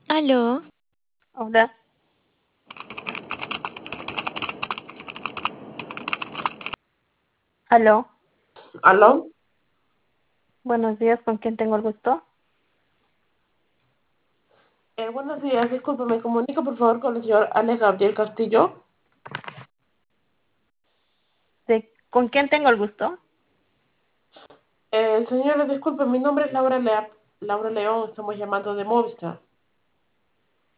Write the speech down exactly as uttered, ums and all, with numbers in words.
Aló, Hola, aló, ¿Aló? buenos días, ¿con quién tengo el gusto? Eh, buenos días, disculpe, me comunico por favor con el señor Alex Gabriel Castillo. ¿De con quién tengo el gusto? Eh, señora, disculpe, mi nombre es Laura, Lea- Laura León, estamos llamando de Movistar.